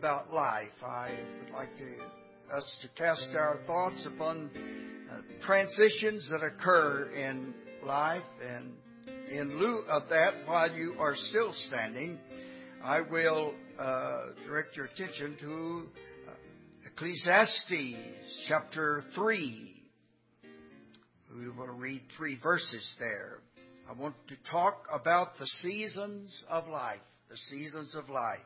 about life. I would like us to cast our thoughts upon transitions that occur in life. And in lieu of that, while you are still standing, I will direct your attention to Ecclesiastes chapter 3. We will read 3 verses there. I want to talk about the seasons of life. The seasons of life.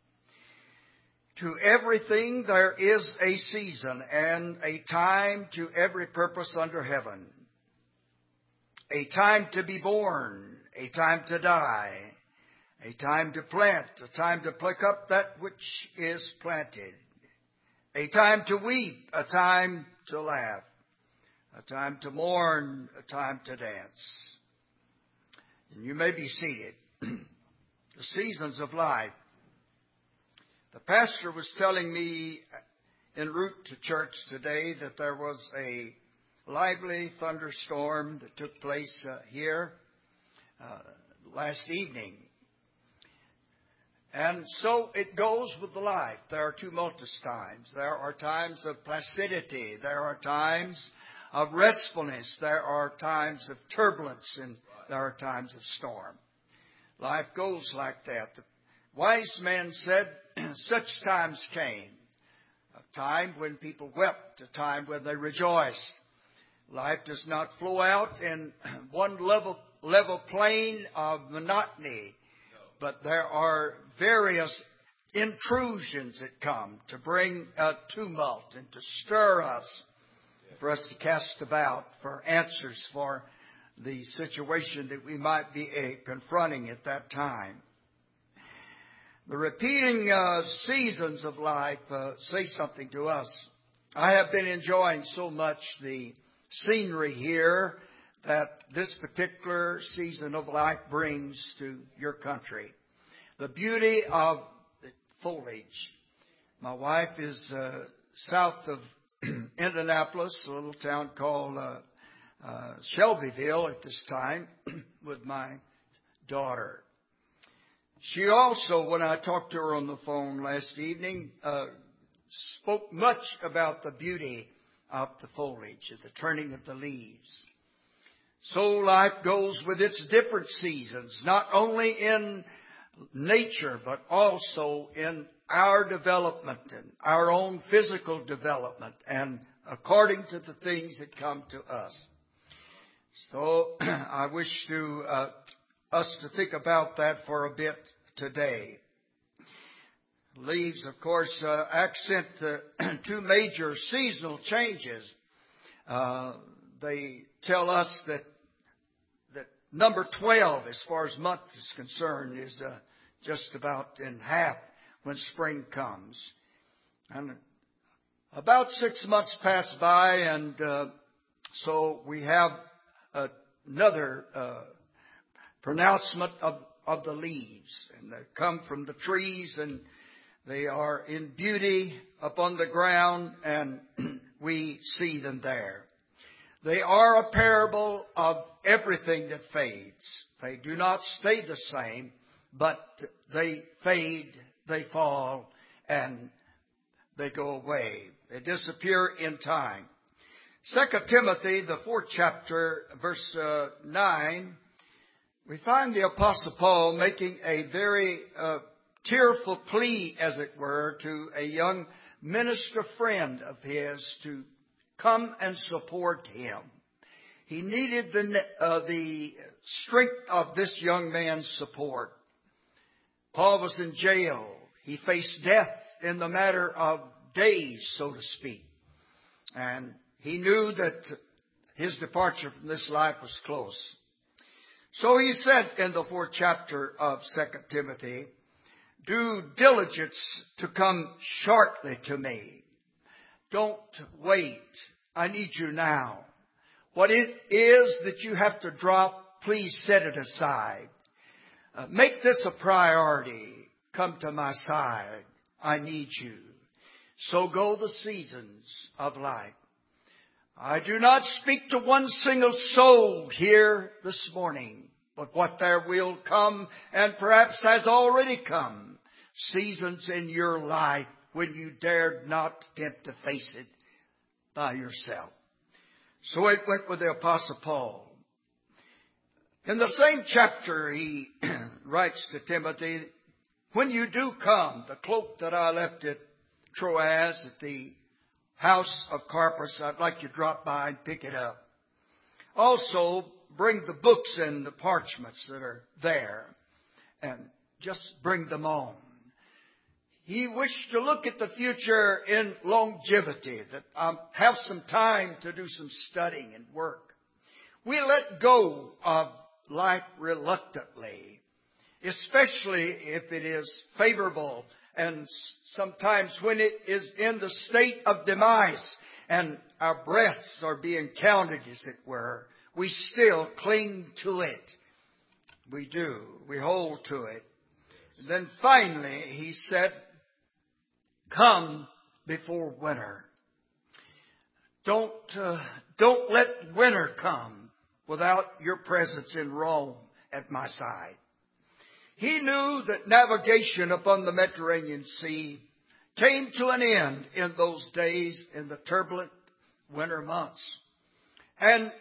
To everything there is a season and a time to every purpose under heaven. A time to be born, a time to die, a time to plant, a time to pluck up that which is planted, a time to weep, a time to laugh, a time to mourn, a time to dance. And you may be seated. The seasons of life. The pastor was telling me en route to church today that there was a lively thunderstorm that took place here last evening. And so it goes with the life. There are tumultuous times. There are times of placidity. There are times of restfulness. There are times of turbulence, and there are times of storm. Life goes like that. The wise man said, such times came. A time when people wept, a time when they rejoiced. Life does not flow out in one level plane of monotony, but there are various intrusions that come to bring a tumult and to stir us, for us to cast about for answers for the situation that we might be confronting at that time. The repeating seasons of life say something to us. I have been enjoying so much the scenery here that this particular season of life brings to your country. The beauty of the foliage. My wife is south of Indianapolis, a little town called Shelbyville at this time with my daughter. She also, when I talked to her on the phone last evening, spoke much about the beauty of the foliage, of the turning of the leaves. So life goes with its different seasons, not only in nature, but also in our development and our own physical development, and according to the things that come to us. So I wish us to think about that for a bit today. Leaves, of course, accent two major seasonal changes. They tell us that number 12, as far as month is concerned, is just about in half when spring comes. And about 6 months pass by, and so we have another pronouncement of the leaves. And they come from the trees, and they are in beauty upon the ground, and we see them there. They are a parable of everything that fades. They do not stay the same, but they fade, they fall, and they go away. They disappear in time. 2 Timothy, the 4th chapter, verse 9, we find the Apostle Paul making a very tearful plea, as it were, to a young minister friend of his to come and support him. He needed the strength of this young man's support. Paul was in jail. He faced death in the matter of days, so to speak. And he knew that his departure from this life was close. So he said in the 4th chapter of 2 Timothy, do diligence to come shortly to me. Don't wait. I need you now. What it is that you have to drop, please set it aside. Make this a priority. Come to my side. I need you. So go the seasons of life. I do not speak to one single soul here this morning, but what there will come and perhaps has already come. seasons in your life when you dared not attempt to face it by yourself. So it went with the Apostle Paul. In the same chapter, he writes to Timothy, when you do come, the cloak that I left at Troas at the house of Carpus, I'd like you to drop by and pick it up. Also, bring the books and the parchments that are there and just bring them on. He wished to look at the future in longevity, that I have some time to do some studying and work. We let go of life reluctantly, especially if it is favorable, and sometimes when it is in the state of demise and our breaths are being counted, as it were, we still cling to it. We do. We hold to it. And then finally, he said, come before winter. Don't let winter come without your presence in Rome at my side. He knew that navigation upon the Mediterranean Sea came to an end in those days in the turbulent winter months. And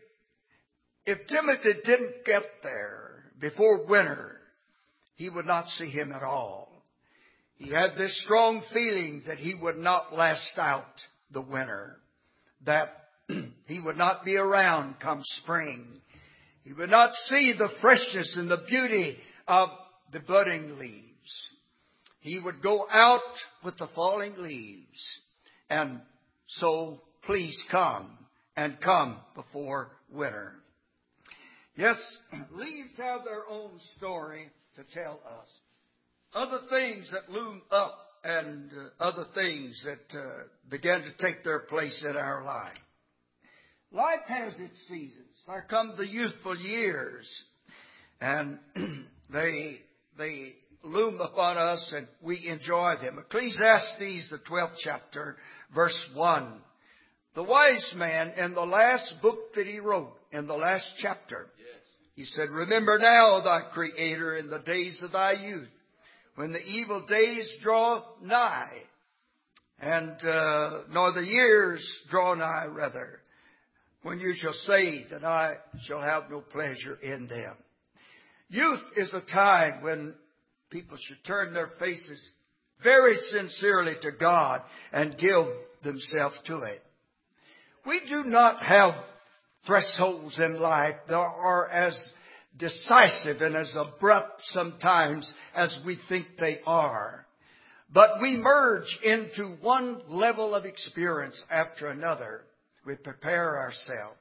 if Timothy didn't get there before winter, he would not see him at all. He had this strong feeling that he would not last out the winter, that he would not be around come spring. He would not see the freshness and the beauty of the budding leaves. He would go out with the falling leaves. And so please come and come before winter. Yes, leaves have their own story to tell us. Other things that loom up and other things that begin to take their place in our life. Life has its seasons. There come the youthful years, and they loom upon us, and we enjoy them. Ecclesiastes, the 12th chapter, verse 1. The wise man, in the last book that he wrote, in the last chapter, he said, remember now thy Creator in the days of thy youth, when the evil days draw nigh, and nor the years draw nigh, rather, when you shall say that I shall have no pleasure in them. Youth is a time when people should turn their faces very sincerely to God and give themselves to it. We do not have thresholds in life that are as decisive and as abrupt sometimes as we think they are. But we merge into one level of experience after another. We prepare ourselves.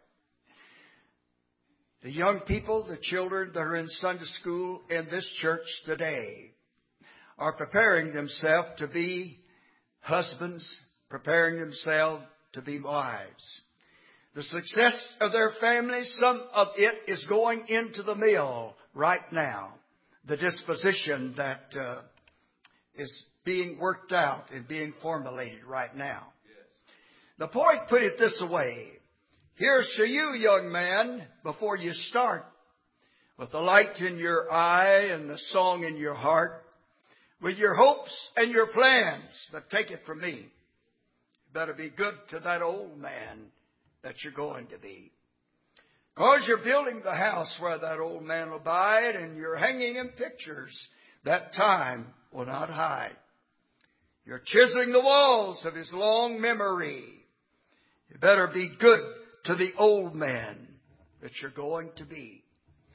The young people, the children that are in Sunday school in this church today are preparing themselves to be husbands, preparing themselves to be wives. The success of their families, some of it is going into the mill right now. The disposition that is being worked out and being formulated right now. The poet put it this way. Here's to you, young man, before you start, with the light in your eye and the song in your heart, with your hopes and your plans. But take it from me, you better be good to that old man that you're going to be. Because you're building the house where that old man will abide, and you're hanging him pictures that time will not hide. You're chiseling the walls of his long memory. You better be good to the old man that you're going to be.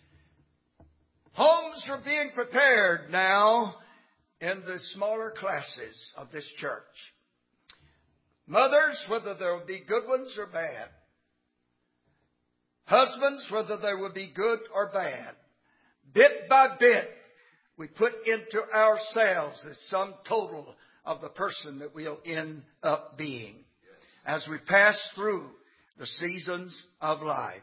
Homes are being prepared now in the smaller classes of this church. Mothers, whether there will be good ones or bad. Husbands, whether they will be good or bad. Bit by bit, we put into ourselves the sum total of the person that we'll end up being as we pass through the seasons of life.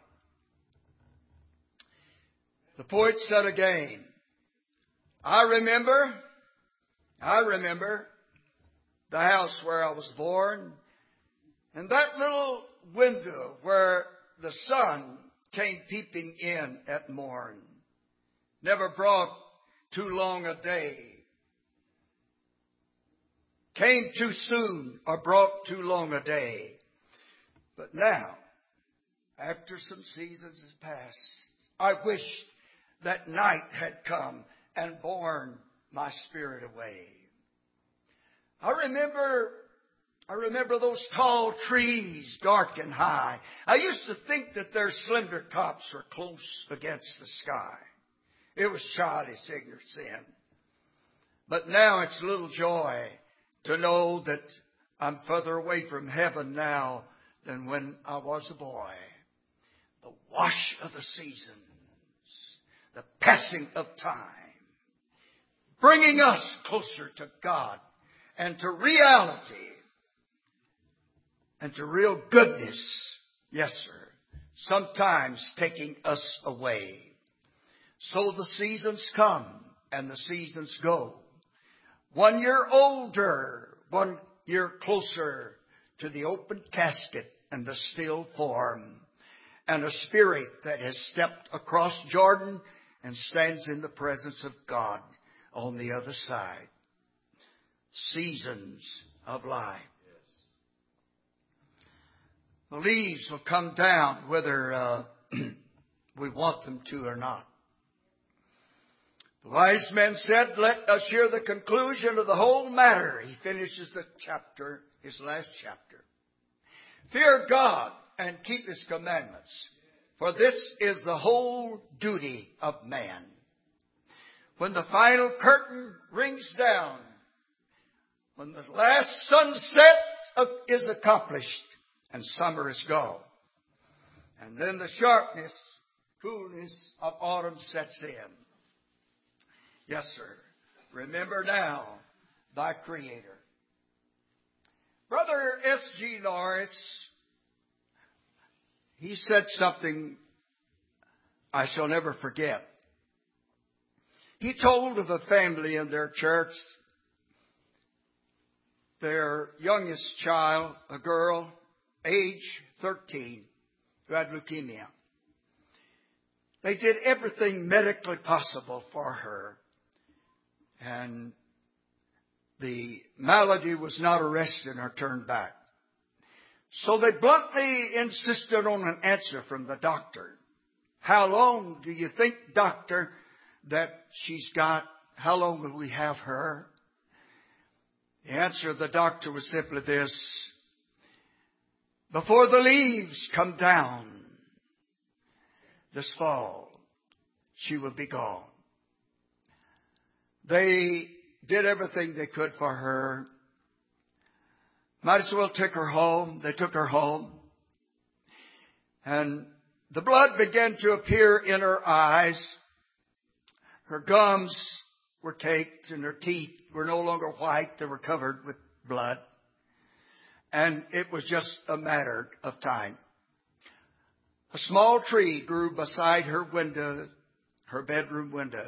The poet said again, I remember the house where I was born, and that little window where the sun came peeping in at morn. Never brought too long a day. came too soon or brought too long a day. But now, after some seasons has passed, I wish that night had come and borne my spirit away. I remember those tall trees, dark and high. I used to think that their slender tops were close against the sky. It was childish ignorance then. But now it's little joy to know that I'm further away from heaven now than when I was a boy. The wash of the seasons, the passing of time, bringing us closer to God and to reality and to real goodness. Yes, sir. Sometimes taking us away. So the seasons come and the seasons go. 1 year older, 1 year closer to the open casket and the still form, and a spirit that has stepped across Jordan and stands in the presence of God on the other side. Seasons of life. The leaves will come down whether we want them to or not. The wise men said, let us hear the conclusion of the whole matter. He finishes the chapter, his last chapter. Fear God and keep His commandments, for this is the whole duty of man. When the final curtain rings down, when the last sunset is accomplished and summer is gone, and then the sharpness, coolness of autumn sets in. Yes, sir. Remember now thy Creator. Brother S.G. Norris, he said something I shall never forget. He told of a family in their church, their youngest child, a girl, age 13, who had leukemia. They did everything medically possible for her. And the malady was not arrested or turned back. So they bluntly insisted on an answer from the doctor. How long do you think, doctor, that she's got? How long will we have her? The answer of the doctor was simply this: before the leaves come down this fall, she will be gone. They did everything they could for her. Might as well take her home. They took her home. And the blood began to appear in her eyes. Her gums were caked and her teeth were no longer white. They were covered with blood. And it was just a matter of time. A small tree grew beside her window, her bedroom window.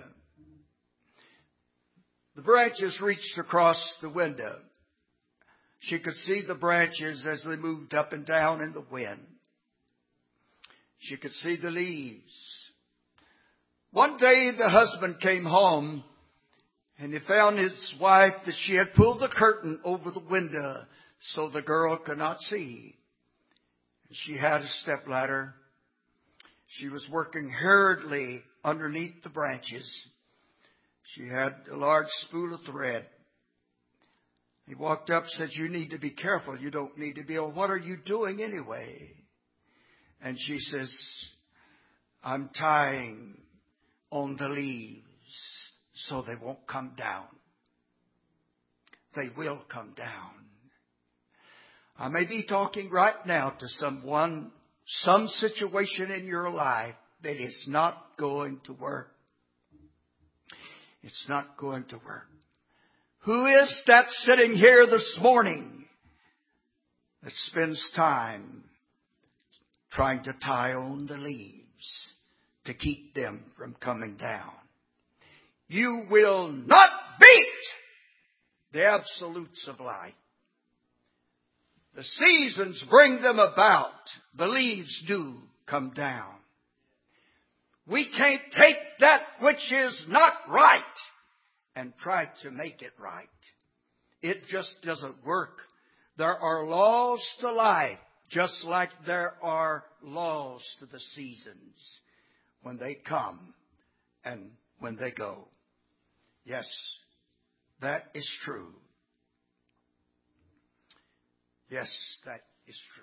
The branches reached across the window. She could see the branches as they moved up and down in the wind. She could see the leaves. One day the husband came home and he found his wife that she had pulled the curtain over the window so the girl could not see. She had a stepladder. She was working hurriedly underneath the branches. She had a large spool of thread. He walked up and said, you need to be careful. You don't need to be. Oh, what are you doing anyway? And she says, I'm tying on the leaves so they won't come down. They will come down. I may be talking right now to someone, some situation in your life that is not going to work. It's not going to work. Who is that sitting here this morning that spends time trying to tie on the leaves to keep them from coming down? You will not beat the absolutes of life. The seasons bring them about. The leaves do come down. We can't take that which is not right and try to make it right. It just doesn't work. There are laws to life, just like there are laws to the seasons when they come and when they go. Yes, that is true. Yes, that is true.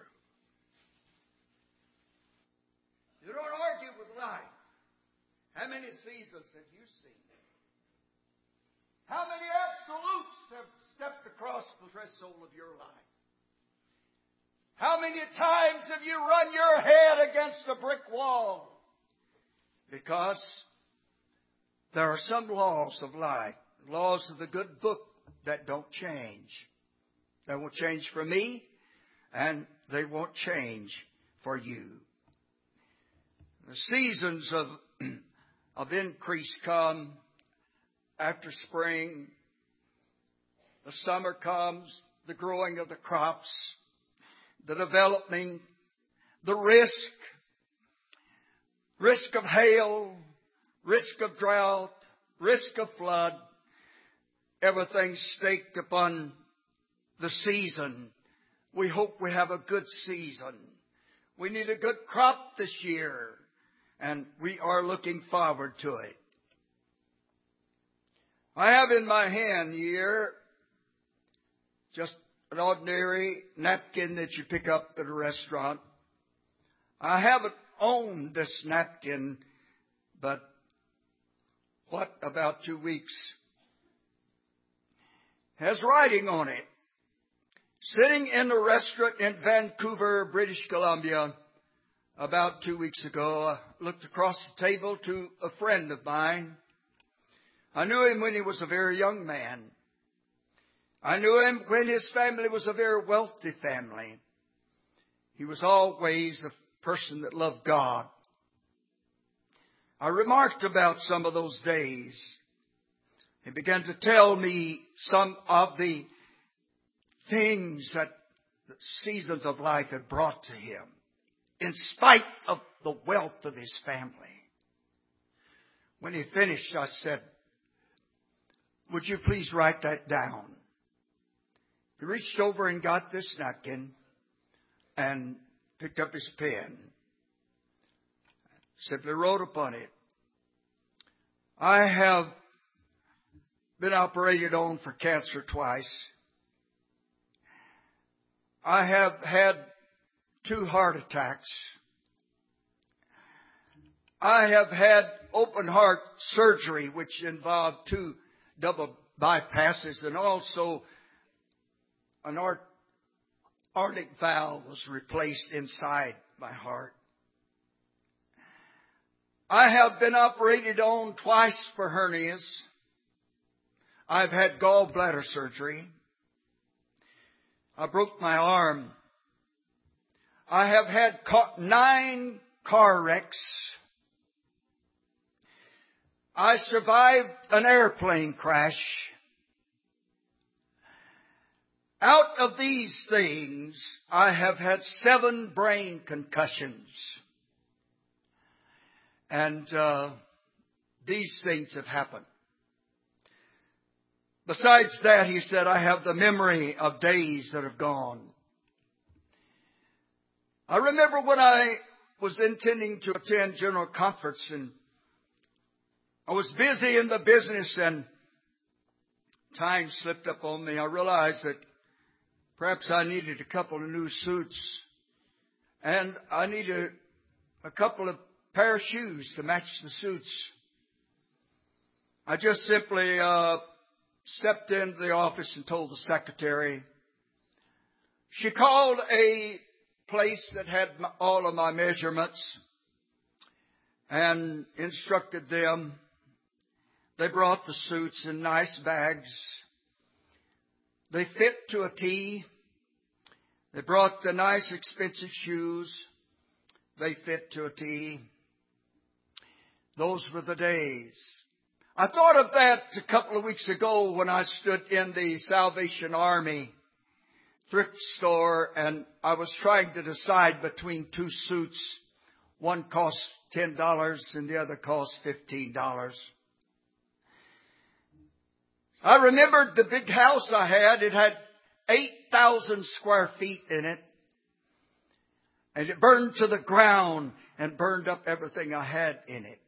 You don't argue with life. How many seasons have you seen? How many absolutes have stepped across the threshold of your life? How many times have you run your head against a brick wall? Because there are some laws of life, laws of the good book that don't change. They won't change for me, and they won't change for you. The seasons of increase come after spring. The summer comes, the growing of the crops, the developing, the risk of hail, risk of drought, risk of flood. Everything's staked upon the season. We hope we have a good season. We need a good crop this year, and we are looking forward to it. I have in my hand here just an ordinary napkin that you pick up at a restaurant. I haven't owned this napkin, but about 2 weeks. Has writing on it. Sitting in a restaurant in Vancouver, British Columbia, about 2 weeks ago, I looked across the table to a friend of mine. I knew him when he was a very young man. I knew him when his family was a very wealthy family. He was always a person that loved God. I remarked about some of those days. He began to tell me some of the things that the seasons of life had brought to him, in spite of the wealth of his family. When he finished, I said, "Would you please write that down?" He reached over and got this napkin and picked up his pen. Simply wrote upon it, "I have been operated on for cancer twice. I have had 2 heart attacks. I have had open heart surgery, which involved 2 double bypasses, and also an aortic valve was replaced inside my heart. I have been operated on twice for hernias. I've had gallbladder surgery. I broke my arm. I have had 9 car wrecks. I survived an airplane crash. Out of these things, I have had 7 brain concussions. And these things have happened. Besides that," he said, "I have the memory of days that have gone. I remember when I was intending to attend General Conference, and I was busy in the business, and time slipped up on me. I realized that perhaps I needed a couple of new suits, and I needed a couple of pair of shoes to match the suits. I just simply stepped into the office and told the secretary. She called a place that had all of my measurements and instructed them. They brought the suits in nice bags. They fit to a T. They brought the nice expensive shoes. They fit to a T. Those were the days. I thought of that a couple of weeks ago when I stood in the Salvation Army thrift store and I was trying to decide between 2 suits. One cost $10 and the other cost $15. I remembered the big house I had. It had 8,000 square feet in it. And it burned to the ground and burned up everything I had in it.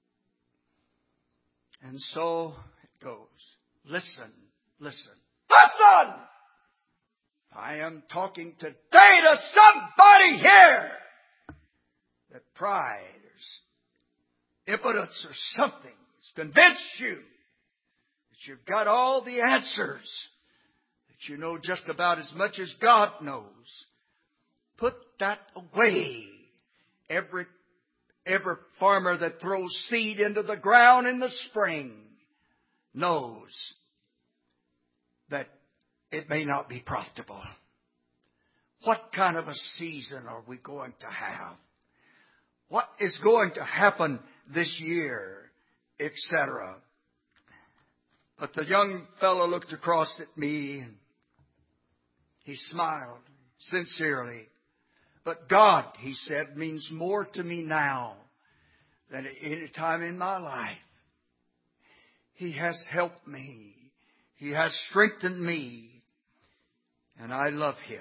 And so it goes. Listen, listen, listen! I am talking today to somebody here that pride or impotence or something has convinced you that you've got all the answers, that you know just about as much as God knows. Put that away. Every farmer that throws seed into the ground in the spring knows that it may not be profitable. What kind of a season are we going to have? What is going to happen this year, etc. But the young fellow looked across at me and he smiled sincerely. But God, he said, means more to me now than at any time in my life. He has helped me. He has strengthened me. And I love Him.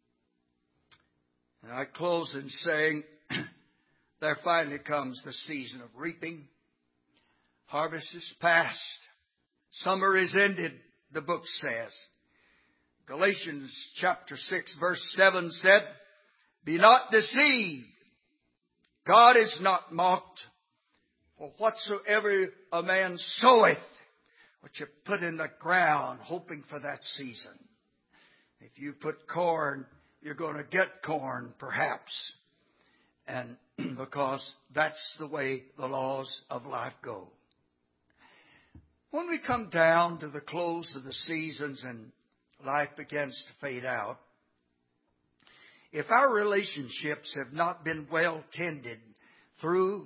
And I close in saying, there finally comes the season of reaping. Harvest is past. Summer is ended, the book says. Galatians chapter 6 verse 7 said, be not deceived. God is not mocked. For whatsoever a man soweth, what you put in the ground, hoping for that season. If you put corn, you're going to get corn, perhaps. And because that's the way the laws of life go. When we come down to the close of the seasons and life begins to fade out, if our relationships have not been well tended through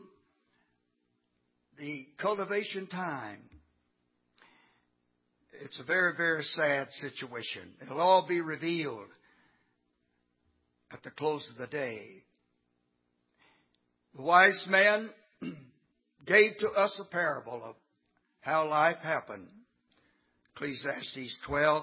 the cultivation time, it's a very, very sad situation. It'll all be revealed at the close of the day. The wise man gave to us a parable of how life happened. Ecclesiastes 12.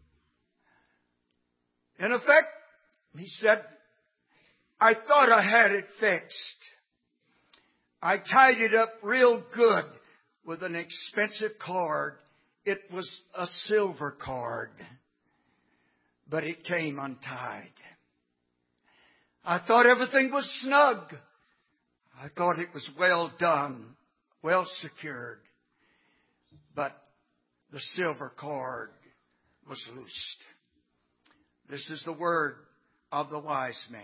In effect, he said, I thought I had it fixed. I tied it up real good with an expensive cord. It was a silver cord, but it came untied. I thought everything was snug. I thought it was well done, well secured, but the silver cord was loosed. This is the word of the wise man.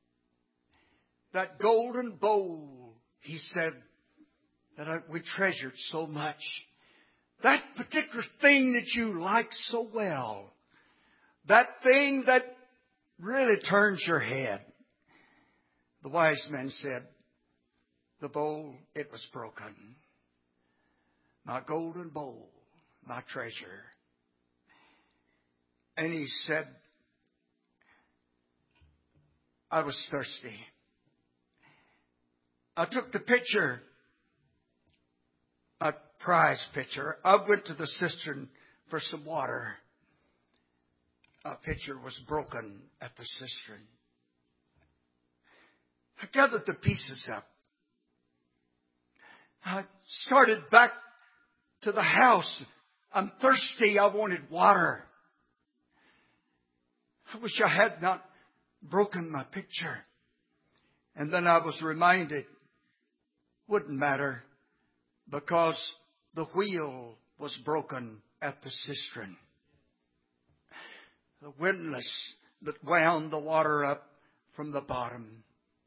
That golden bowl, he said, that we treasured so much. That particular thing that you like so well. That thing that really turns your head. The wise man said, the bowl, it was broken. My golden bowl, my treasure. And he said, I was thirsty. I took the pitcher, a prize pitcher. I went to the cistern for some water. A pitcher was broken at the cistern. I gathered the pieces up. I started back to the house. I'm thirsty. I wanted water. I wish I had not broken my pitcher. And then I was reminded, wouldn't matter, because the wheel was broken at the cistern. The windlass that wound the water up from the bottom.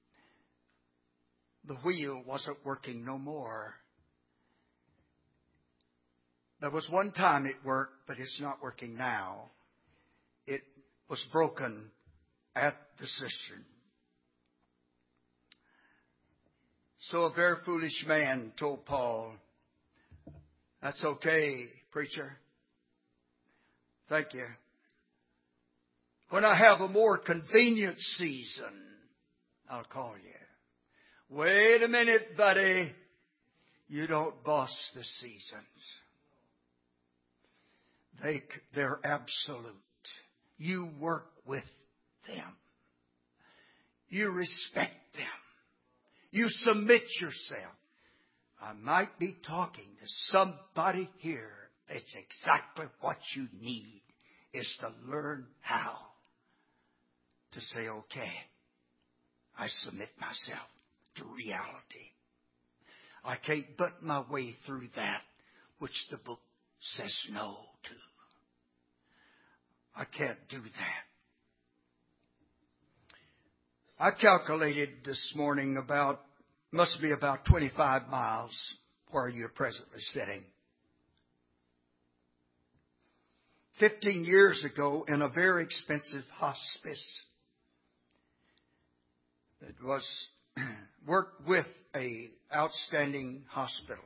The wheel wasn't working no more. There was one time it worked, but it's not working now. It was broken at the cistern. So a very foolish man told Paul, that's okay, preacher. Thank you. When I have a more convenient season, I'll call you. Wait a minute, buddy. You don't boss the seasons. They're absolute. You work with them. You respect them. You submit yourself. I might be talking to somebody here. It's exactly what you need, is to learn how to say, okay, I submit myself to reality. I can't butt my way through that which the book says no to. I can't do that. I calculated this morning must be about 25 miles where you're presently sitting. 15 years ago, in a very expensive hospice that was worked with a outstanding hospital,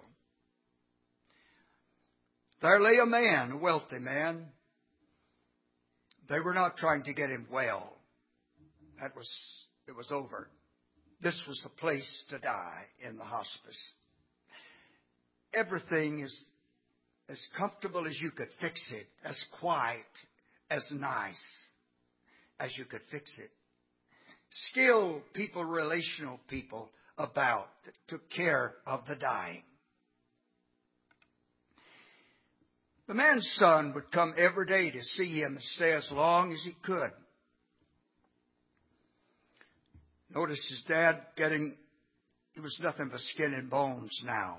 there lay a man, a wealthy man. They were not trying to get him well. It was over. This was a place to die in the hospice. Everything is as comfortable as you could fix it, as quiet, as nice as you could fix it. Skilled people, relational people about that took care of the dying. The man's son would come every day to see him and stay as long as he could. Notice his dad he was nothing but skin and bones now.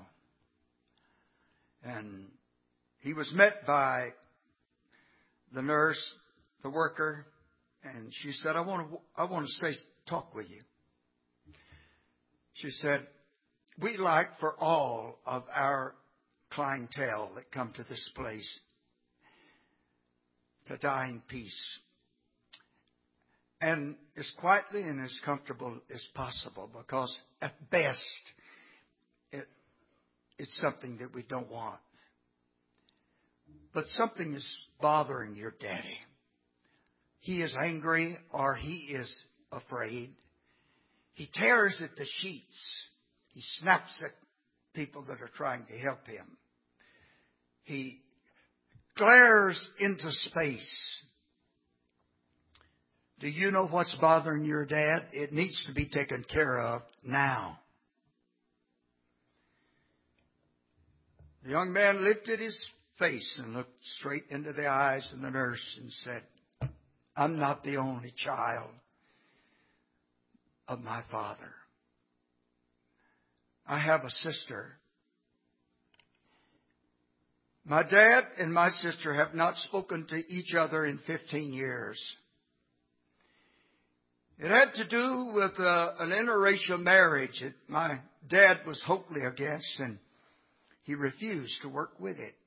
And he was met by the nurse, the worker, and she said, I want to talk with you. She said, we'd like for all of our clientele that come to this place to die in peace. And as quietly and as comfortable as possible, because at best, it's something that we don't want. But something is bothering your daddy. He is angry or he is afraid. He tears at the sheets. He snaps at people that are trying to help him. He glares into space. Do you know what's bothering your dad? It needs to be taken care of now. The young man lifted his face and looked straight into the eyes of the nurse and said, I'm not the only child of my father. I have a sister. My dad and my sister have not spoken to each other in 15 years. It had to do with an interracial marriage that my dad was hopefully against, and he refused to work with it.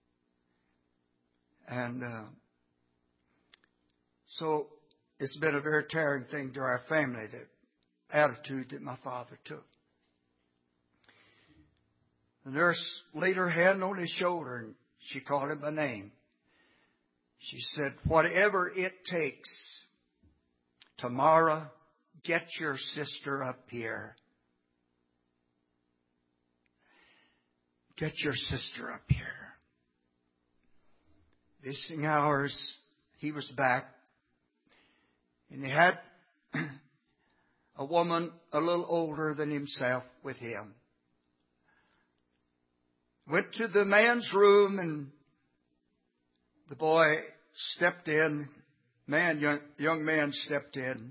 And so it's been a very tearing thing to our family, the attitude that my father took. The nurse laid her hand on his shoulder and she called him by name. She said, whatever it takes, Tamara, get your sister up here. Get your sister up here. Visiting hours, he was back. And he had a woman a little older than himself with him. Went to the man's room and the boy stepped in. Young man stepped in.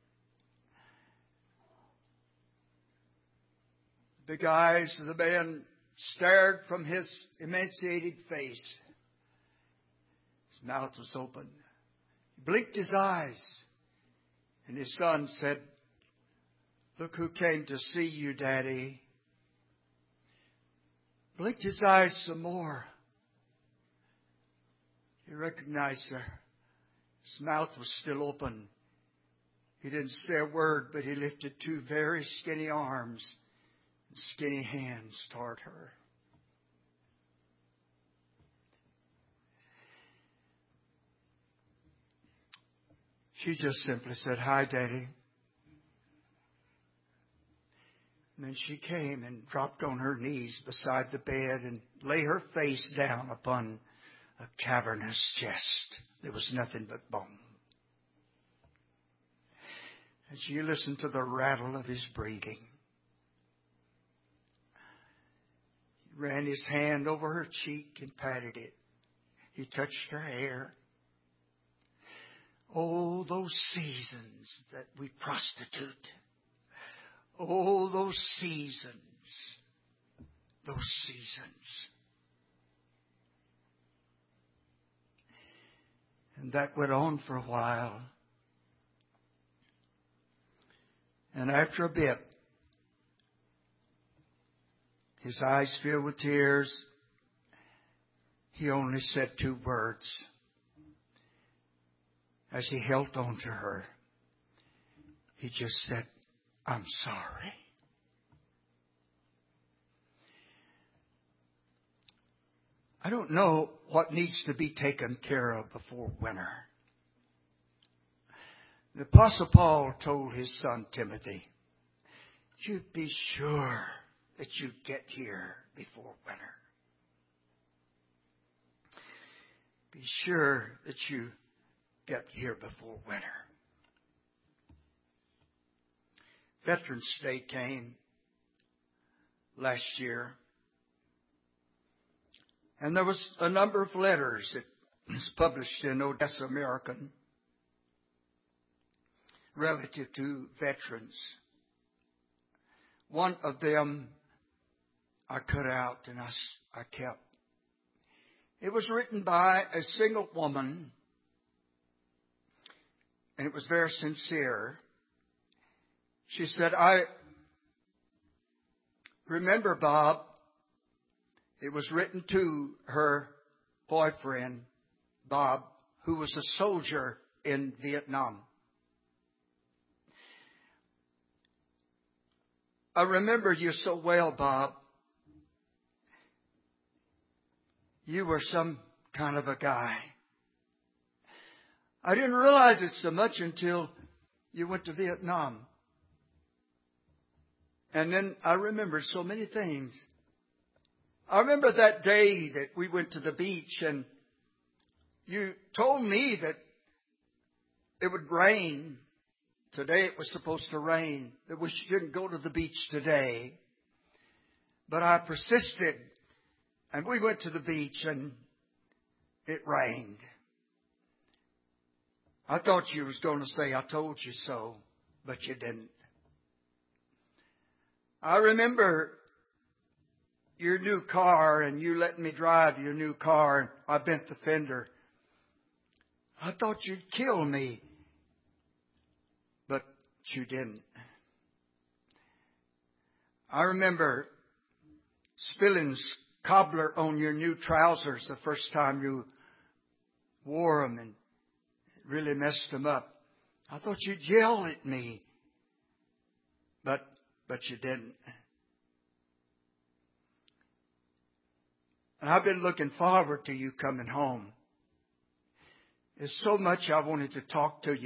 The eyes of the man stared from his emaciated face. His mouth was open. He blinked his eyes. And his son said, look who came to see you, Daddy. Blinked his eyes some more. He recognized her. His mouth was still open. He didn't say a word, but he lifted two very skinny arms and skinny hands toward her. She just simply said, hi, Daddy. And then she came and dropped on her knees beside the bed and lay her face down upon a cavernous chest. There was nothing but bone. As you listen to the rattle of his breathing, he ran his hand over her cheek and patted it. He touched her hair. Oh, those seasons that we prostitute. Oh, those seasons. Those seasons. And that went on for a while. And after a bit, his eyes filled with tears. He only said 2 words as he held on to her. He just said, "I'm sorry." I don't know what needs to be taken care of before winter. The Apostle Paul told his son Timothy, "You be sure that you get here before winter. Be sure that you get here before winter." Veterans Day came last year. And there was a number of letters that was published in Odessa American relative to veterans. One of them I cut out and I kept. It was written by a single woman, and it was very sincere. She said, "I remember, Bob," it was written to her boyfriend, Bob, who was a soldier in Vietnam. "I remember you so well, Bob. You were some kind of a guy. I didn't realize it so much until you went to Vietnam. And then I remembered so many things. I remember that day that we went to the beach and you told me that it would rain. Today it was supposed to rain, that we shouldn't go to the beach today. But I persisted and we went to the beach and it rained. I thought you was going to say, 'I told you so,' but you didn't. I remember your new car and you let me drive your new car and I bent the fender. I thought you'd kill me, but you didn't. I remember spilling cobbler on your new trousers the first time you wore them and it really messed them up. I thought you'd yell at me, but you didn't. And I've been looking forward to you coming home. There's so much I wanted to talk to you